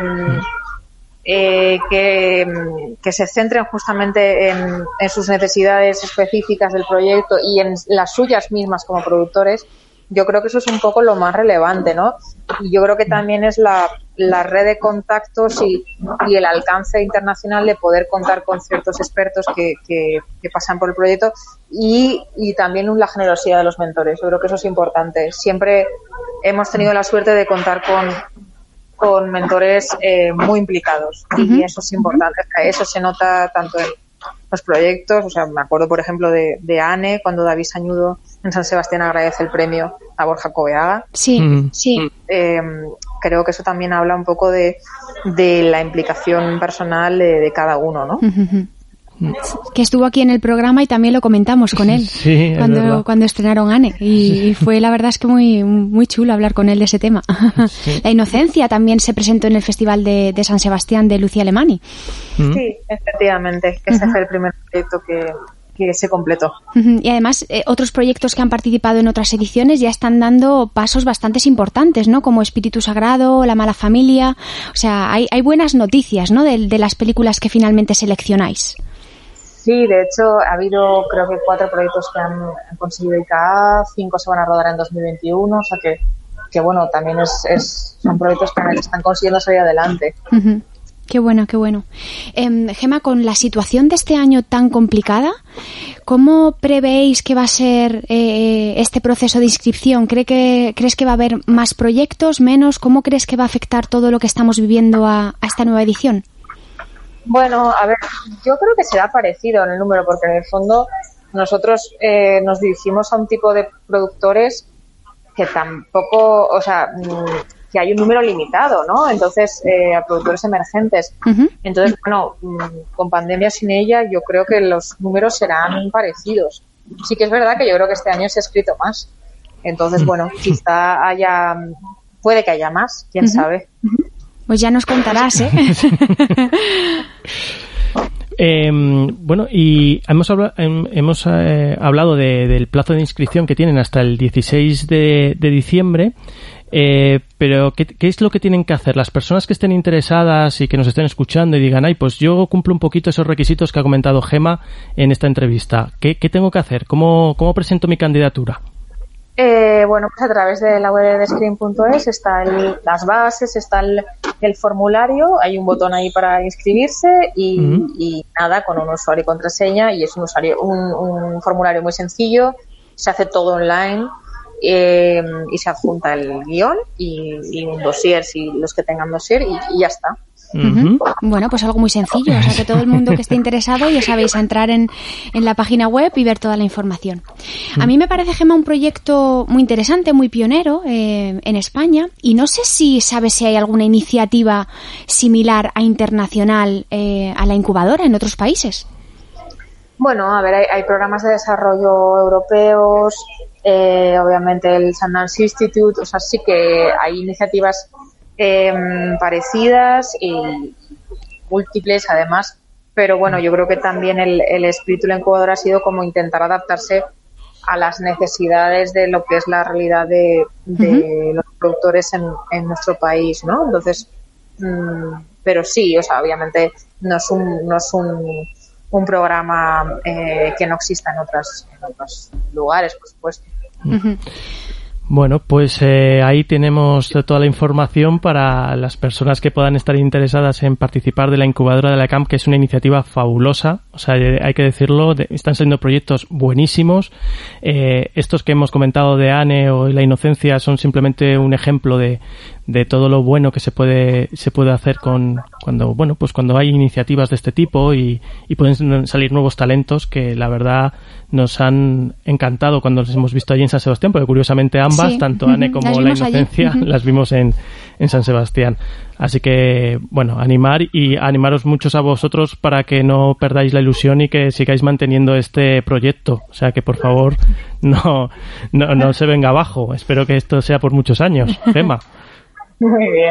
que se centren justamente en sus necesidades específicas del proyecto y en las suyas mismas como productores. Yo creo que eso es un poco lo más relevante, ¿no? Y yo creo que también es la red de contactos y el alcance internacional de poder contar con ciertos expertos que pasan por el proyecto y también la generosidad de los mentores. Yo creo que eso es importante. Siempre hemos tenido la suerte de contar con mentores muy implicados y eso es importante. Eso se nota tanto en los proyectos, o sea, me acuerdo por ejemplo de ANE, cuando David Sañudo en San Sebastián agradece el premio a Borja Coveaga. Sí. Creo que eso también habla un poco de la implicación personal de cada uno, ¿no? Que estuvo aquí en el programa y también lo comentamos con él sí, cuando estrenaron ANE y fue la verdad es que muy, muy chulo hablar con él de ese tema. Sí. La Inocencia también se presentó en el Festival de San Sebastián de Lucía Alemany. Sí, efectivamente, que ese fue el primer proyecto que se completó. Y además otros proyectos que han participado en otras ediciones ya están dando pasos bastante importantes, ¿no? Como Espíritu Sagrado, La Mala Familia. O sea, hay buenas noticias, ¿no? De las películas que finalmente seleccionáis. Sí, de hecho ha habido creo que 4 proyectos que han conseguido ICA, 5 se van a rodar en 2021, o sea que bueno, también son proyectos que están consiguiendo salir adelante. Qué bueno, qué bueno. Gemma, con la situación de este año tan complicada, ¿cómo prevéis que va a ser este proceso de inscripción? ¿Crees que va a haber más proyectos, menos? ¿Cómo crees que va a afectar todo lo que estamos viviendo a esta nueva edición? Bueno, a ver, yo creo que será parecido en el número, porque en el fondo nosotros nos dirigimos a un tipo de productores que tampoco, o sea, que hay un número limitado, ¿no? Entonces, a productores emergentes. Entonces, bueno, con pandemia sin ella, yo creo que los números serán parecidos. Sí que es verdad que yo creo que este año se ha escrito más. Entonces, bueno, quizá puede que haya más, quién sabe. Pues ya nos contarás, ¿eh? Bueno, y hemos hablado del plazo de inscripción que tienen hasta el 16 de diciembre, pero ¿qué es lo que tienen que hacer las personas que estén interesadas y que nos estén escuchando y digan, ay, pues yo cumplo un poquito esos requisitos que ha comentado Gemma en esta entrevista? ¿Qué tengo que hacer? ¿Cómo presento mi candidatura? Bueno, pues a través de la web de Screen.es están las bases, está el formulario, hay un botón ahí para inscribirse y nada, con un usuario y contraseña, y es un formulario muy sencillo, se hace todo online y se adjunta el guión y un dossier, si los que tengan dossier, y ya está. Bueno, pues algo muy sencillo, o sea que todo el mundo que esté interesado, ya sabéis, a entrar en la página web y ver toda la información. A mí me parece, Gemma, un proyecto muy interesante, muy pionero en España, y no sé si sabes si hay alguna iniciativa similar a internacional a la incubadora en otros países. Bueno, a ver, hay programas de desarrollo europeos, obviamente el Sundance Institute, o sea, sí que hay iniciativas parecidas y múltiples además, pero bueno, yo creo que también el espíritu de la incubadora ha sido como intentar adaptarse a las necesidades de lo que es la realidad de los productores en nuestro país, ¿no? Entonces, pero sí, o sea, obviamente no es un programa que no exista en otros lugares, por supuesto. Bueno, pues ahí tenemos toda la información para las personas que puedan estar interesadas en participar de la incubadora de la CAMP, que es una iniciativa fabulosa. O sea, hay que decirlo, están saliendo proyectos buenísimos. Estos que hemos comentado de ANE o La Inocencia son simplemente un ejemplo de todo lo bueno que se puede hacer cuando hay iniciativas de este tipo y pueden salir nuevos talentos que la verdad nos han encantado cuando los hemos visto allí en San Sebastián, porque curiosamente ambas, tanto ANE como La Inocencia, las vimos en San Sebastián. Así que, bueno, animaros muchos a vosotros para que no perdáis la ilusión y que sigáis manteniendo este proyecto. O sea que, por favor, no se venga abajo. Espero que esto sea por muchos años. Gemma. Muy bien.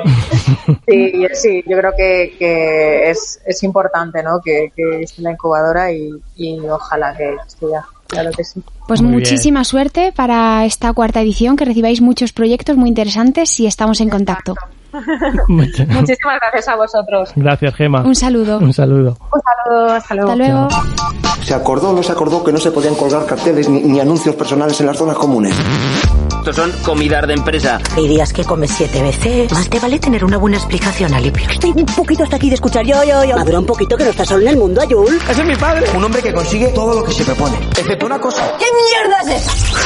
Sí, yo creo que es importante, ¿no? Que esté la incubadora y ojalá que esté ya. Claro que sí. Pues muy muchísima suerte para esta 4ª edición, que recibáis muchos proyectos muy interesantes y estamos en contacto. Muchísimas gracias a vosotros. Gracias, Gemma. Un saludo. Hasta luego. Hasta luego. Se acordó o no se acordó que no se podían colgar carteles ni anuncios personales en las zonas comunes. Estos son comidas de empresa. Dirías que comes 7 veces. Más te vale tener una buena explicación, Alipio. Estoy un poquito hasta aquí de escuchar yo. Madura un poquito, que no estás solo en el mundo, Ayul. Ese es mi padre. Un hombre que consigue todo lo que se propone, excepto una cosa. ¿Qué mierda es eso?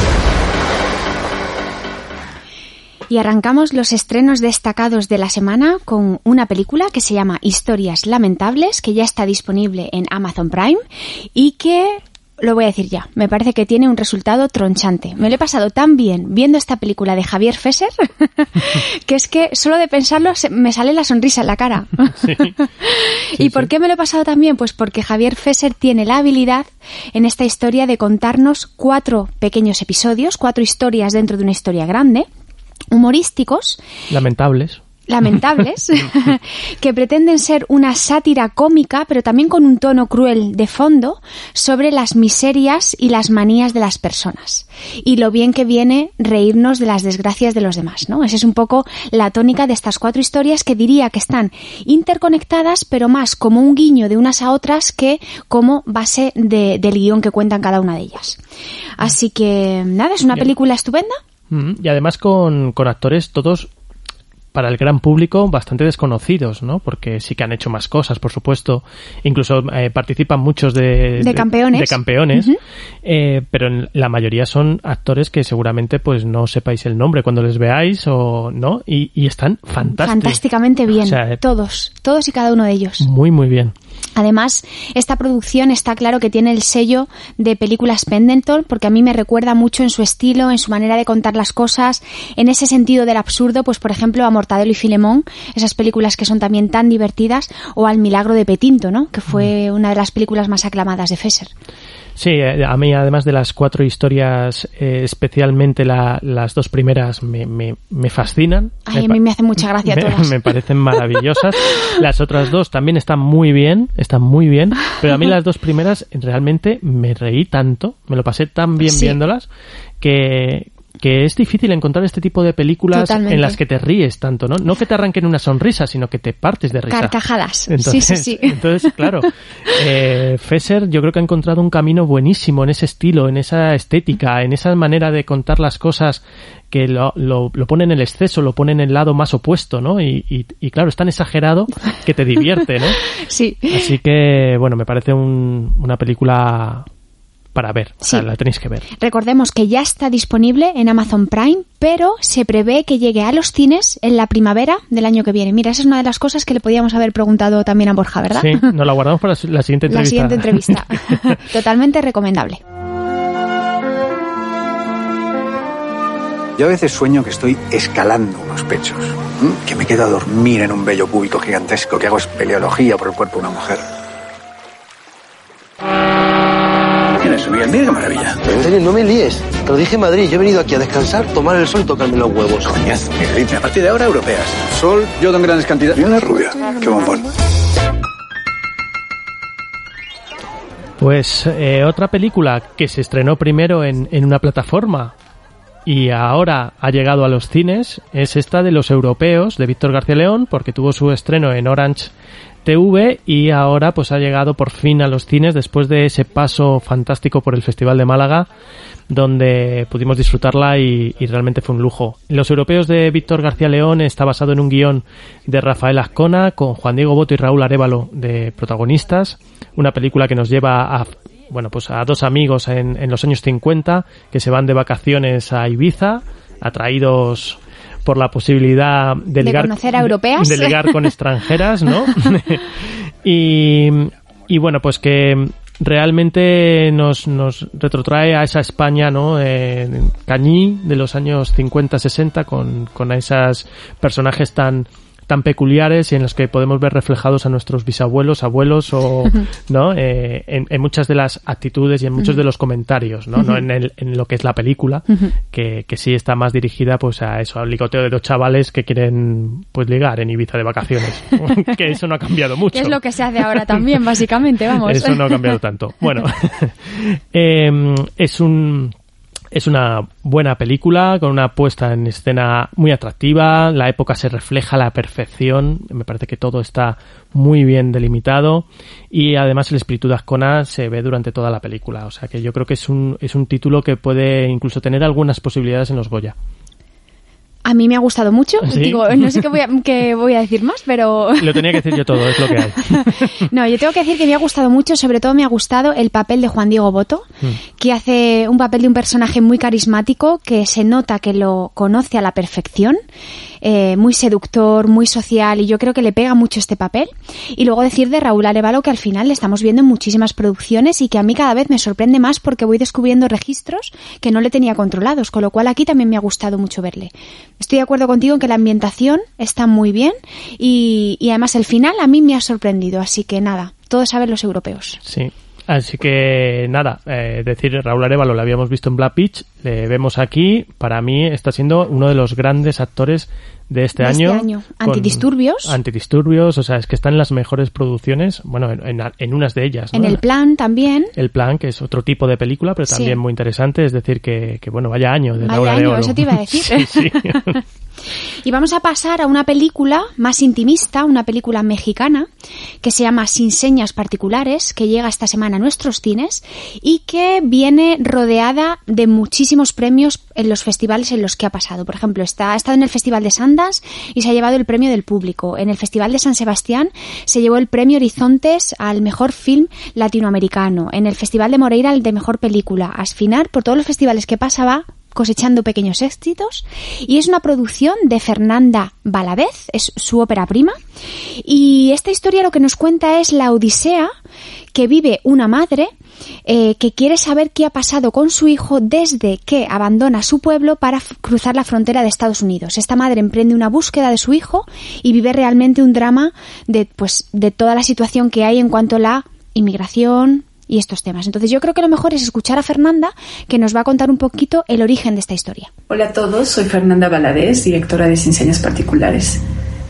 Y arrancamos los estrenos destacados de la semana con una película que se llama Historias Lamentables, que ya está disponible en Amazon Prime y que, lo voy a decir ya, me parece que tiene un resultado tronchante. Me lo he pasado tan bien viendo esta película de Javier Fesser que es que solo de pensarlo me sale la sonrisa en la cara. Sí. ¿Y por qué me lo he pasado tan bien? Pues porque Javier Fesser tiene la habilidad en esta historia de contarnos 4 pequeños episodios, 4 historias dentro de una historia grande, humorísticos, lamentables, que pretenden ser una sátira cómica, pero también con un tono cruel de fondo, sobre las miserias y las manías de las personas. Y lo bien que viene reírnos de las desgracias de los demás, ¿no? Esa es un poco la tónica de estas 4 historias, que diría que están interconectadas, pero más como un guiño de unas a otras que como base del guión que cuentan cada una de ellas. Así que, nada, es una película estupenda. Y además con actores todos, para el gran público, bastante desconocidos, ¿no? Porque sí que han hecho más cosas, por supuesto. Incluso participan muchos de campeones. Uh-huh. Pero la mayoría son actores que seguramente pues no sepáis el nombre cuando les veáis o no. Y están fantásticamente bien. O sea, todos y cada uno de ellos. Muy, muy bien. Además, esta producción está claro que tiene el sello de películas Pendleton, porque a mí me recuerda mucho en su estilo, en su manera de contar las cosas, en ese sentido del absurdo, pues por ejemplo a Mortadelo y Filemón, esas películas que son también tan divertidas, o al Milagro de Petinto, ¿no? Que fue una de las películas más aclamadas de Fesser. Sí, a mí además de las 4 historias, especialmente las 2 primeras me fascinan. Ay, a mí me hacen mucha gracia todas. Me parecen maravillosas. Las otras 2 también están muy bien, pero a mí las 2 primeras realmente me reí tanto, me lo pasé tan bien viéndolas, que que es difícil encontrar este tipo de películas Totalmente. en las que te ríes tanto, ¿no? No que te arranquen una sonrisa, sino que te partes de risa. Carcajadas. Entonces, Sí. Entonces, claro, Fesser yo creo que ha encontrado un camino buenísimo en ese estilo, en esa estética, en esa manera de contar las cosas que lo pone en el exceso, lo pone en el lado más opuesto, ¿no? Y claro, es tan exagerado que te divierte, ¿no? Sí. Así que, bueno, me parece una película para ver, o sea, Sí. la tenéis que ver. Recordemos que ya está disponible en Amazon Prime, pero se prevé que llegue a los cines en la primavera del año que viene. Mira, esa es una de las cosas que le podíamos haber preguntado también a Borja, ¿verdad? Sí, nos la guardamos para la siguiente entrevista. La siguiente entrevista. Totalmente recomendable. Yo a veces sueño que estoy escalando unos pechos, que me quedo a dormir en un vello púbico gigantesco, que hago espeleología por el cuerpo de una mujer. ¿Tienes su bien? Mira qué maravilla. Antonio, no me líes. Te lo dije en Madrid. Yo he venido aquí a descansar, tomar el sol y tocarme los huevos. Coñazo, qué gripe. A partir de ahora, europeas. Sol, yo en grandes cantidades. Mira una rubia. Qué bombón. Pues otra película que se estrenó primero en una plataforma y ahora ha llegado a los cines es esta de Los Europeos, de Víctor García León, porque tuvo su estreno en Orange TV y ahora pues ha llegado por fin a los cines después de ese paso fantástico por el Festival de Málaga, donde pudimos disfrutarla y realmente fue un lujo. Los Europeos de Víctor García León está basado en un guión de Rafael Azcona con Juan Diego Boto y Raúl Arévalo de protagonistas, una película que nos lleva a dos amigos en los años 50 que se van de vacaciones a Ibiza, atraídos por la posibilidad de ligar, conocer a europeas, de ligar con extranjeras, ¿no? y bueno, pues que realmente nos retrotrae a esa España, ¿no? Cañí de los años 50-60 con esos personajes tan peculiares y en los que podemos ver reflejados a nuestros bisabuelos, abuelos o no en muchas de las actitudes y en muchos de los comentarios, no en lo que es la película, que sí está más dirigida pues a eso, al ligoteo de dos chavales que quieren pues ligar en Ibiza de vacaciones. Que eso no ha cambiado mucho. Es lo que se hace ahora también, básicamente, vamos. Eso no ha cambiado tanto. Bueno, es una buena película con una puesta en escena muy atractiva, la época se refleja a la perfección, me parece que todo está muy bien delimitado y además el espíritu de Azcona se ve durante toda la película, o sea que yo creo que es un título que puede incluso tener algunas posibilidades en los Goya. A mí me ha gustado mucho. ¿Sí? Digo, no sé qué voy a decir más, pero... Lo tenía que decir yo todo, es lo que hay. No, yo tengo que decir que me ha gustado mucho, sobre todo me ha gustado el papel de Juan Diego Boto, que hace un papel de un personaje muy carismático, que se nota que lo conoce a la perfección, muy seductor, muy social, y yo creo que le pega mucho este papel. Y luego decir de Raúl Arévalo que al final le estamos viendo en muchísimas producciones y que a mí cada vez me sorprende más porque voy descubriendo registros que no le tenía controlados, con lo cual aquí también me ha gustado mucho verle. Estoy de acuerdo contigo en que la ambientación está muy bien y además el final a mí me ha sorprendido, así que nada, todos saben Los Europeos. Sí. Así que nada, decir Raúl Arévalo lo habíamos visto en Black Beach, le vemos aquí, para mí está siendo uno de los grandes actores de este año. Antidisturbios, o sea, es que están en las mejores producciones, bueno, en unas de ellas, ¿no? En El Plan también. El Plan, que es otro tipo de película, pero también muy interesante, es decir, que bueno, vaya año de Raúl Arévalo. Eso te iba a decir. Sí. Y vamos a pasar a una película más intimista, una película mexicana, que se llama Sin Señas Particulares, que llega esta semana a nuestros cines y que viene rodeada de muchísimos premios en los festivales en los que ha pasado. Por ejemplo, ha estado en el Festival de Sundance y se ha llevado el premio del público. En el Festival de San Sebastián se llevó el premio Horizontes al mejor film latinoamericano. En el Festival de Moreira el de mejor película. Asfinar, por todos los festivales que pasaba, cosechando pequeños éxitos, y es una producción de Fernanda Valadez, es su ópera prima, y esta historia lo que nos cuenta es la odisea que vive una madre que quiere saber qué ha pasado con su hijo desde que abandona su pueblo para cruzar la frontera de Estados Unidos. Esta madre emprende una búsqueda de su hijo y vive realmente un drama de toda la situación que hay en cuanto a la inmigración y estos temas. Entonces yo creo que lo mejor es escuchar a Fernanda, que nos va a contar un poquito el origen de esta historia. Hola a todos, soy Fernanda Valadez, directora de Sin Señas Particulares.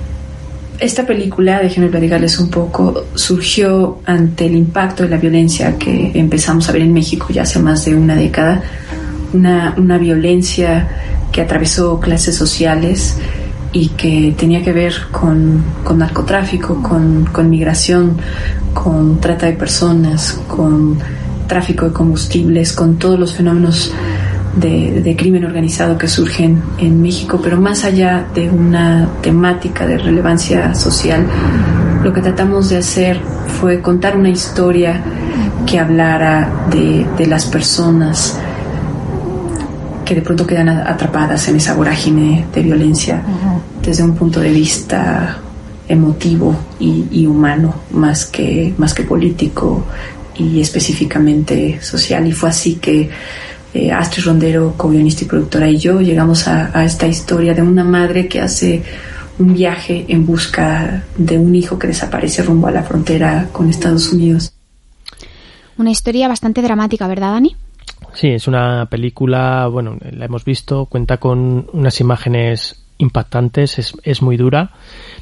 Esta película, déjenme platicarles un poco, surgió ante el impacto de la violencia que empezamos a ver en México ya hace más de una década. Una violencia que atravesó clases sociales y que tenía que ver con narcotráfico, con migración, con trata de personas, con tráfico de combustibles, con todos los fenómenos de crimen organizado que surgen en México, pero más allá de una temática de relevancia social, lo que tratamos de hacer fue contar una historia que hablara de las personas que de pronto quedan atrapadas en esa vorágine de violencia desde un punto de vista emotivo y humano, más que político y específicamente social. Y fue así que Astrid Rondero, co-guionista y productora, y yo llegamos a esta historia de una madre que hace un viaje en busca de un hijo que desaparece rumbo a la frontera con Estados Unidos. Una historia bastante dramática, ¿verdad, Dani? Sí, es una película, bueno, la hemos visto, cuenta con unas imágenes impactantes, es muy dura.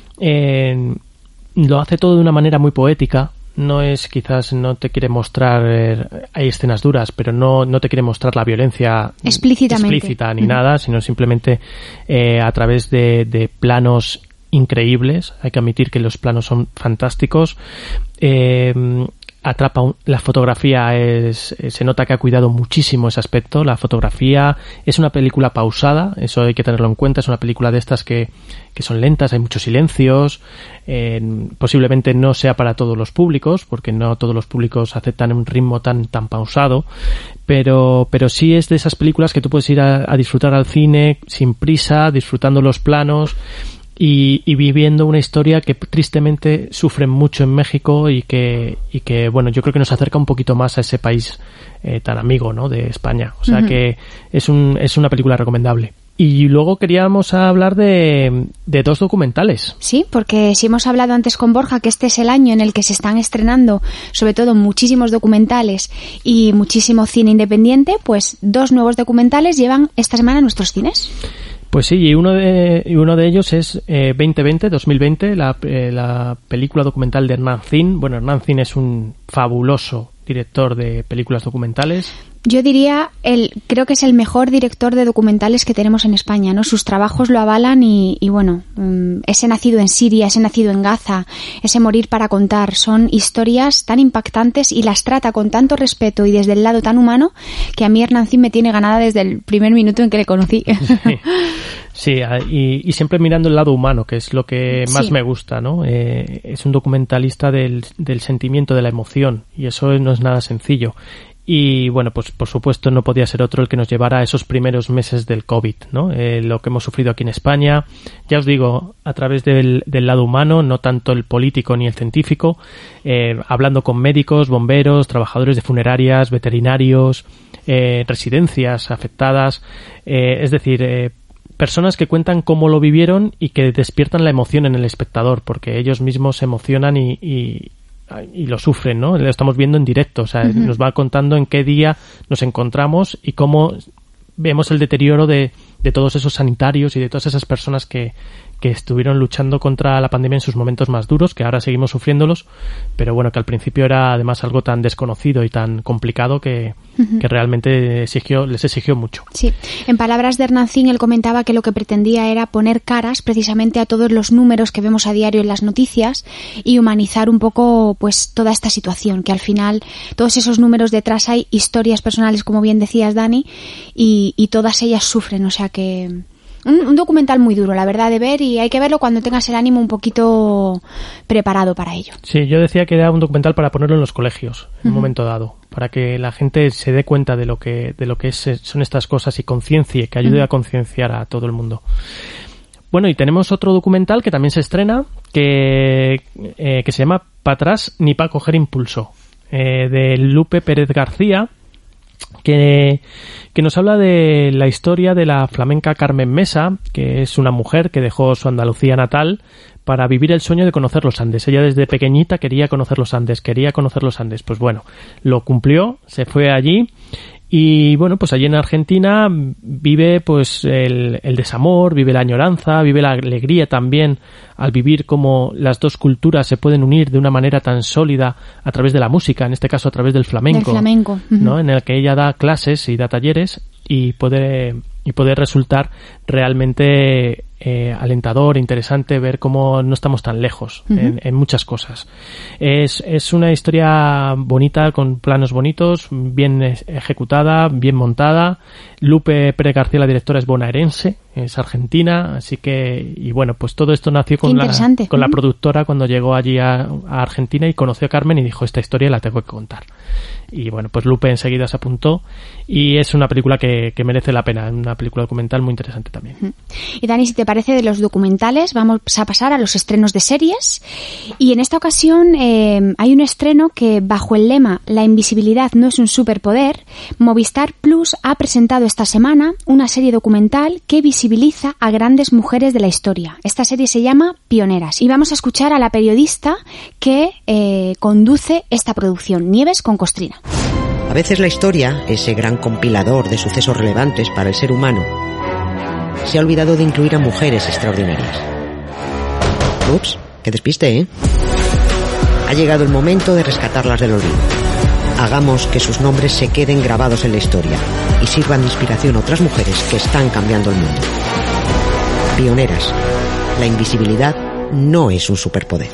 Lo hace todo de una manera muy poética. No es, quizás no te quiere mostrar, hay escenas duras, pero no te quiere mostrar la violencia explícita ni nada, sino simplemente a través de planos increíbles. Hay que admitir que los planos son fantásticos. Atrapa la fotografía, se nota que ha cuidado muchísimo ese aspecto. La fotografía es una película pausada, eso hay que tenerlo en cuenta. Es una película de estas que son lentas, hay muchos silencios. Posiblemente no sea para todos los públicos, porque no todos los públicos aceptan un ritmo tan pausado, pero sí es de esas películas que tú puedes ir a disfrutar al cine sin prisa, disfrutando los planos y viviendo una historia que tristemente sufren mucho en México y que bueno, yo creo que nos acerca un poquito más a ese país tan amigo, ¿no?, de España. O sea que es una película recomendable. Y luego queríamos hablar de 2 documentales. Sí, porque si hemos hablado antes con Borja que este es el año en el que se están estrenando sobre todo muchísimos documentales y muchísimo cine independiente, pues 2 nuevos documentales llevan esta semana a nuestros cines. Pues sí, y uno de ellos es 2020, la película documental de Hernán Zin. Bueno, Hernán Zin es un fabuloso director de películas documentales. Yo diría, creo que es el mejor director de documentales que tenemos en España, ¿no? Sus trabajos lo avalan y bueno, ese nacido en Siria, ese nacido en Gaza, ese morir para contar, son historias tan impactantes y las trata con tanto respeto y desde el lado tan humano que a mí Hernán Zin me tiene ganada desde el primer minuto en que le conocí. Sí, y siempre mirando el lado humano, que es lo que más me gusta, ¿no? Es un documentalista del sentimiento, de la emoción, y eso no es nada sencillo. Y bueno, pues por supuesto no podía ser otro el que nos llevara a esos primeros meses del COVID, ¿no? Lo que hemos sufrido aquí en España, ya os digo, a través del lado humano, no tanto el político ni el científico, hablando con médicos, bomberos, trabajadores de funerarias, veterinarios, residencias afectadas, es decir, personas que cuentan cómo lo vivieron y que despiertan la emoción en el espectador, porque ellos mismos se emocionan y lo sufren, ¿no? Lo estamos viendo en directo, o sea, nos va contando en qué día nos encontramos y cómo vemos el deterioro de todos esos sanitarios y de todas esas personas que estuvieron luchando contra la pandemia en sus momentos más duros, que ahora seguimos sufriéndolos, pero bueno, que al principio era además algo tan desconocido y tan complicado que realmente les exigió mucho. Sí, en palabras de Hernán Zin, él comentaba que lo que pretendía era poner caras precisamente a todos los números que vemos a diario en las noticias y humanizar un poco pues toda esta situación, que al final todos esos números detrás hay historias personales, como bien decías, Dani, y todas ellas sufren, o sea que un documental muy duro, la verdad, de ver, y hay que verlo cuando tengas el ánimo un poquito preparado para ello. Sí, yo decía que era un documental para ponerlo en los colegios en un momento dado, para que la gente se dé cuenta de lo que son estas cosas y conciencie, que ayude a concienciar a todo el mundo. Bueno, y tenemos otro documental que también se estrena, que se llama Pa' atrás ni pa' coger impulso, de Lupe Pérez García, que nos habla de la historia de la flamenca Carmen Mesa, que es una mujer que dejó su Andalucía natal para vivir el sueño de conocer los Andes. Ella desde pequeñita quería conocer los Andes. Pues bueno, lo cumplió, se fue allí y bueno, pues allí en Argentina vive pues el desamor, vive la añoranza, vive la alegría también al vivir como las dos culturas se pueden unir de una manera tan sólida a través de la música, en este caso a través del flamenco. Del flamenco. ¿No? En el que ella da clases y da talleres y puede y puede resultar realmente alentador, interesante ver cómo no estamos tan lejos en muchas cosas. Es una historia bonita, con planos bonitos, bien ejecutada, bien montada. Lupe Pérez García, la directora, es bonaerense, es argentina, así que, y bueno, pues todo esto nació con la productora cuando llegó allí a Argentina y conoció a Carmen y dijo, esta historia la tengo que contar. Y bueno, pues Lupe enseguida se apuntó y es una película que merece la pena, una película documental muy interesante también. Y Dani, si te parece, de los documentales vamos a pasar a los estrenos de series, y en esta ocasión hay un estreno que, bajo el lema La invisibilidad no es un superpoder, Movistar Plus ha presentado esta semana una serie documental que visibiliza a grandes mujeres de la historia. Esta serie se llama Pioneras y vamos a escuchar a la periodista que conduce esta producción, Nieves con Costrina. A veces la historia, ese gran compilador de sucesos relevantes para el ser humano, se ha olvidado de incluir a mujeres extraordinarias. Ups, qué despiste, ¿eh? Ha llegado el momento de rescatarlas del olvido. Hagamos que sus nombres se queden grabados en la historia y sirvan de inspiración a otras mujeres que están cambiando el mundo. Pioneras. La invisibilidad no es un superpoder.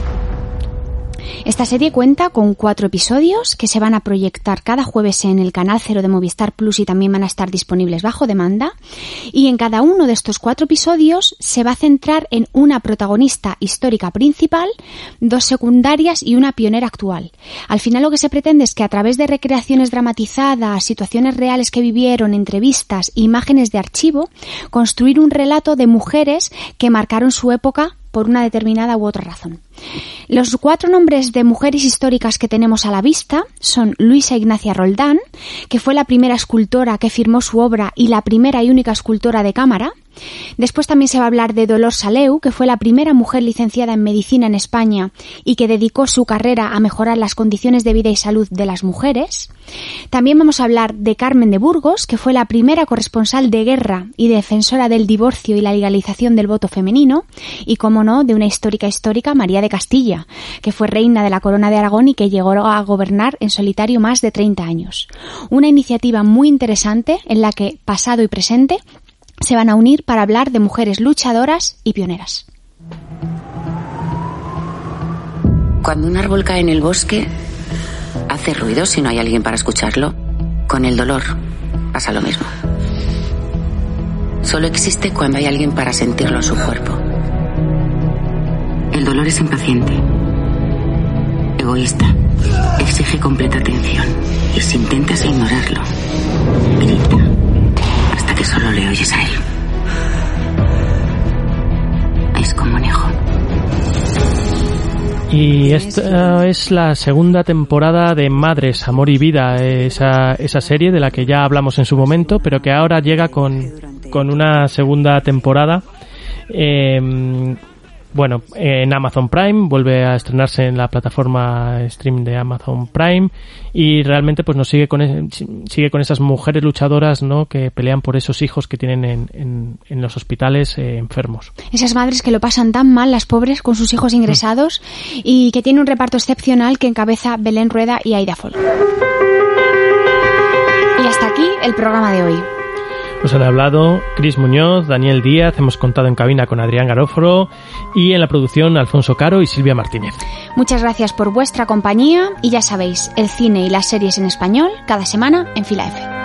Esta serie cuenta con 4 episodios que se van a proyectar cada jueves en el canal 0 de Movistar Plus y también van a estar disponibles bajo demanda. Y en cada uno de estos 4 episodios se va a centrar en una protagonista histórica principal, 2 secundarias y una pionera actual. Al final lo que se pretende es que a través de recreaciones dramatizadas, situaciones reales que vivieron, entrevistas, imágenes de archivo, construir un relato de mujeres que marcaron su época por una determinada u otra razón. Los 4 nombres de mujeres históricas que tenemos a la vista son Luisa Ignacia Roldán, que fue la primera escultora que firmó su obra y la primera y única escultora de cámara. Después también se va a hablar de Dolors Saleu, que fue la primera mujer licenciada en medicina en España y que dedicó su carrera a mejorar las condiciones de vida y salud de las mujeres. También vamos a hablar de Carmen de Burgos, que fue la primera corresponsal de guerra y defensora del divorcio y la legalización del voto femenino. Y, como no, de una histórica María de Castilla, que fue reina de la Corona de Aragón y que llegó a gobernar en solitario más de 30 años. Una iniciativa muy interesante en la que pasado y presente se van a unir para hablar de mujeres luchadoras y pioneras. Cuando un árbol cae en el bosque, hace ruido si no hay alguien para escucharlo. Con el dolor pasa lo mismo. Solo existe cuando hay alguien para sentirlo en su cuerpo. El dolor es impaciente, egoísta, exige completa atención y si intentas ignorarlo, grita hasta que solo le oyes a él. Es como un hijo. Y esta es la segunda temporada de Madres, Amor y Vida, esa serie de la que ya hablamos en su momento, pero que ahora llega con una segunda temporada. Bueno, en Amazon Prime, vuelve a estrenarse en la plataforma stream de Amazon Prime y realmente pues nos sigue con esas mujeres luchadoras, ¿no?, que pelean por esos hijos que tienen en los hospitales enfermos. Esas madres que lo pasan tan mal, las pobres, con sus hijos ingresados y que tiene un reparto excepcional que encabeza Belén Rueda y Aida Folk. Y hasta aquí el programa de hoy. Nos han hablado Cris Muñoz, Daniel Díaz, hemos contado en cabina con Adrián Garóforo y en la producción Alfonso Caro y Silvia Martínez. Muchas gracias por vuestra compañía y ya sabéis, el cine y las series en español cada semana en Fila F.